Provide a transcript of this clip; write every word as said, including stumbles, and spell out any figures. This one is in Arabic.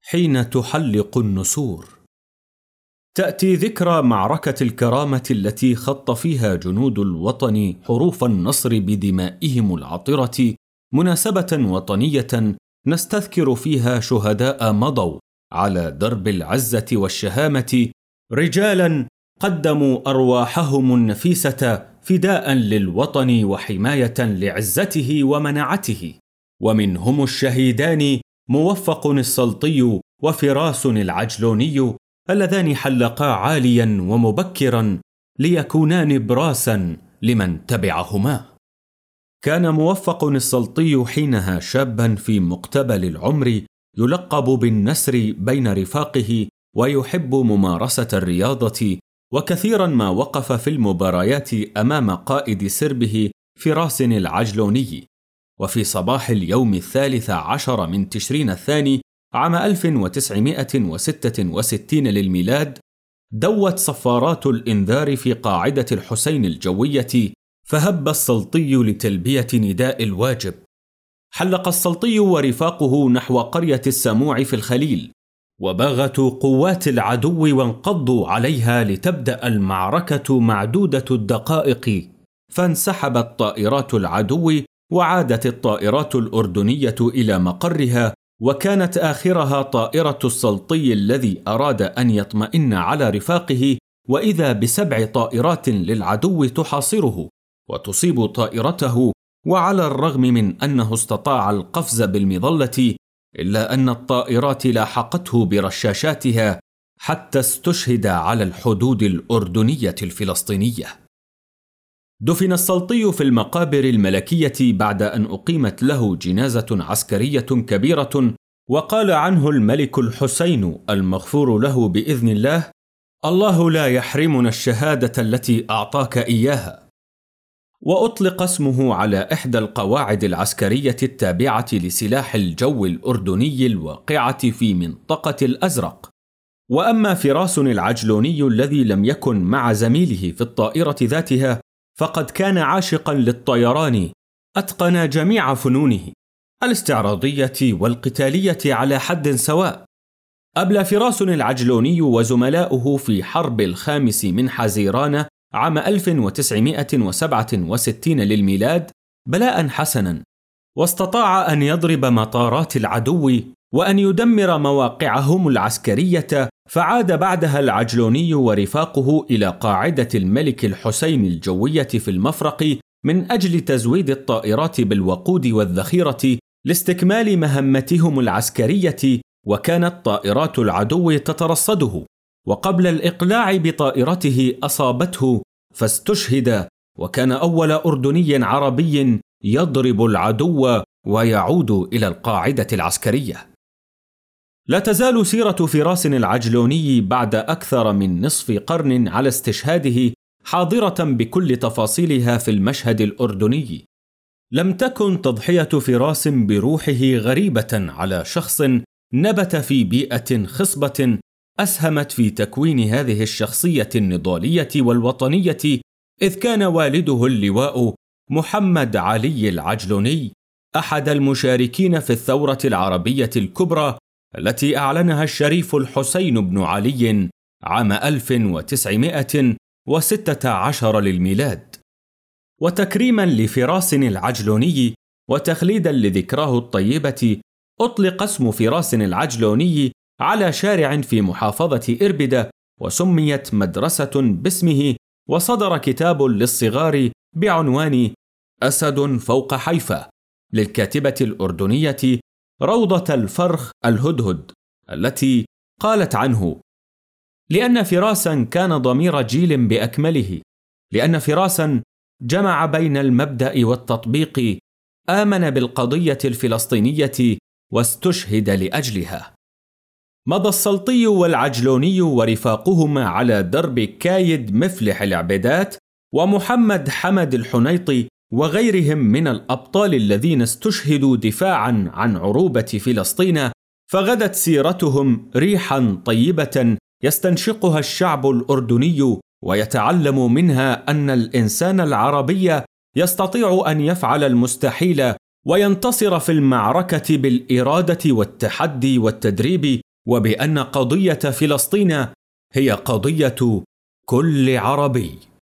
حين تحلق النسور. تأتي ذكرى معركة الكرامة التي خط فيها جنود الوطن حروف النصر بدمائهم العطرة مناسبة وطنية نستذكر فيها شهداء مضوا على درب العزة والشهامة، رجالا قدموا أرواحهم النفيسة فداء للوطن وحماية لعزته ومناعته، ومنهم الشهيدان موفق السلطي وفراس العجلوني اللذان حلقا عاليا ومبكرا ليكونان براسا لمن تبعهما. كان موفق السلطي حينها شابا في مقتبل العمر يلقب بالنسر بين رفاقه ويحب ممارسة الرياضة، وكثيرا ما وقف في المباريات أمام قائد سربه فراس العجلوني. وفي صباح اليوم الثالث عشر من تشرين الثاني عام ألف وتسعمائة وستة وستين للميلاد دوت صفارات الإنذار في قاعدة الحسين الجوية، فهب السلطي لتلبية نداء الواجب. حلق السلطي ورفاقه نحو قرية السموع في الخليل، وباغتوا قوات العدو وانقضوا عليها لتبدأ المعركة معدودة الدقائق، فانسحبت طائرات العدو وعادت الطائرات الأردنية إلى مقرها، وكانت آخرها طائرة السلطي الذي أراد أن يطمئن على رفاقه، وإذا بسبع طائرات للعدو تحاصره وتصيب طائرته، وعلى الرغم من أنه استطاع القفز بالمظلة إلا أن الطائرات لاحقته برشاشاتها حتى استشهد على الحدود الأردنية الفلسطينية. دفن السلطي في المقابر الملكية بعد أن أقيمت له جنازة عسكرية كبيرة، وقال عنه الملك الحسين المغفور له بإذن الله: الله لا يحرمنا الشهادة التي أعطاك إياها. وأطلق اسمه على إحدى القواعد العسكرية التابعة لسلاح الجو الأردني الواقعة في منطقة الأزرق. وأما فراس العجلوني الذي لم يكن مع زميله في الطائرة ذاتها فقد كان عاشقا للطيران، أتقن جميع فنونه الاستعراضية والقتالية على حد سواء. أبلى فراس العجلوني وزملاؤه في حرب الخامس من حزيران عام ألف وتسعمائة وسبعة وستين للميلاد بلاء حسنا، واستطاع أن يضرب مطارات العدو وأن يدمر مواقعهم العسكرية. فعاد بعدها العجلوني ورفاقه إلى قاعدة الملك الحسين الجوية في المفرق من أجل تزويد الطائرات بالوقود والذخيرة لاستكمال مهمتهم العسكرية، وكانت طائرات العدو تترصده، وقبل الإقلاع بطائرته أصابته فاستشهد، وكان أول أردني عربي يضرب العدو ويعود إلى القاعدة العسكرية. لا تزال سيرة فراس العجلوني بعد أكثر من نصف قرن على استشهاده حاضرة بكل تفاصيلها في المشهد الأردني. لم تكن تضحية فراس بروحه غريبة على شخص نبت في بيئة خصبة أسهمت في تكوين هذه الشخصية النضالية والوطنية، إذ كان والده اللواء محمد علي العجلوني أحد المشاركين في الثورة العربية الكبرى التي أعلنها الشريف الحسين بن علي عام ألف وتسعمائة وستة عشر للميلاد. وتكريما لفراس العجلوني وتخليدا لذكراه الطيبة، أطلق اسم فراس العجلوني على شارع في محافظة إربد، وسميت مدرسة باسمه، وصدر كتاب للصغار بعنوان أسد فوق حيفا للكاتبة الأردنية روضة الفرخ الهدهد، التي قالت عنه: لأن فراسا كان ضمير جيل بأكمله، لأن فراسا جمع بين المبدأ والتطبيق، آمن بالقضية الفلسطينية واستشهد لأجلها. مضى السلطي والعجلوني ورفاقهما على درب كايد مفلح العبيدات ومحمد حمد الحنيطي وغيرهم من الأبطال الذين استشهدوا دفاعا عن عروبة فلسطين، فغدت سيرتهم ريحا طيبة يستنشقها الشعب الأردني، ويتعلم منها أن الإنسان العربي يستطيع أن يفعل المستحيل وينتصر في المعركة بالإرادة والتحدي والتدريب وبأن قضية فلسطين هي قضية كل عربي.